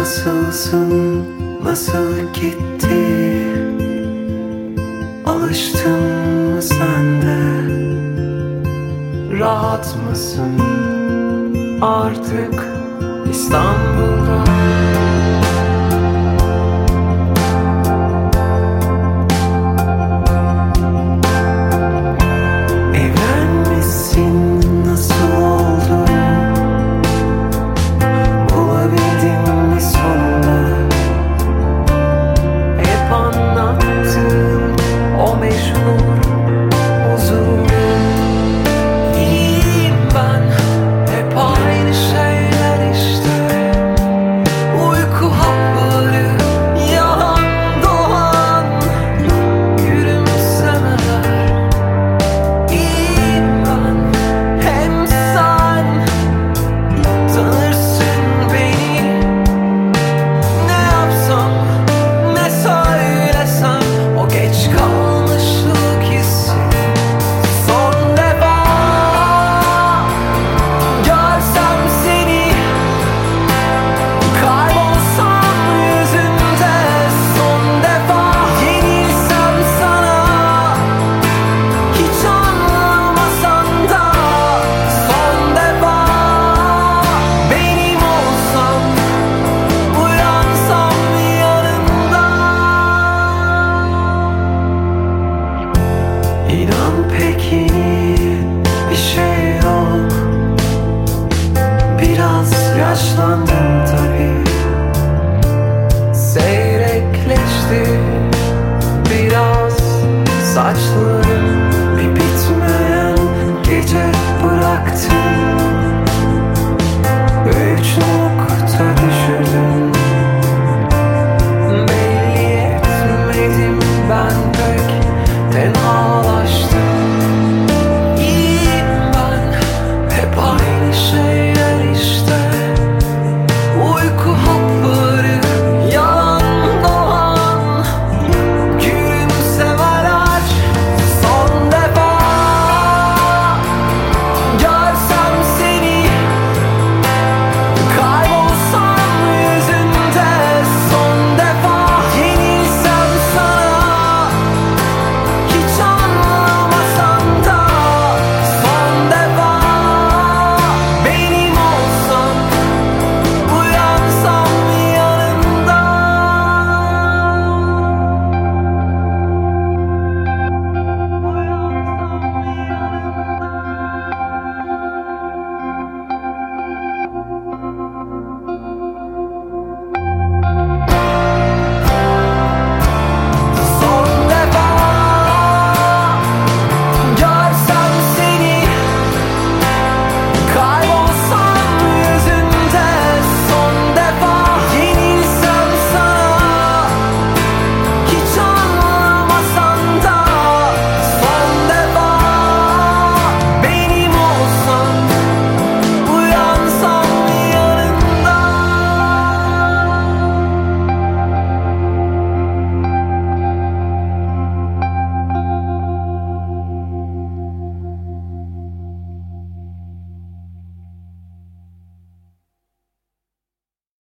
Nasılsın, nasıl gitti? Alıştın mı sen de? Rahat mısın artık İstanbul'da? Evlenmişsin, nasıl oldu? Bulabildin mi sonunda? Hep anlattığın o meşhur huzur. İyiyim ben, hep aynı şeyler işte. Uyku hapları, yalan dolan gülümsemeler. İyiyim ben, hem sen tanırsın beni. Ne yapsam, ne söylesem, o geç kalmışlık hissi son defa görsem seni, kaybolsam yüzünde son defa, yenilsem sana, hiç anlamasan da son defa, benim olsam, uyansam yanında. İnan pek yeni bir şey yok. Biraz yaşlandım tabii. Seyrekleşti biraz saçları.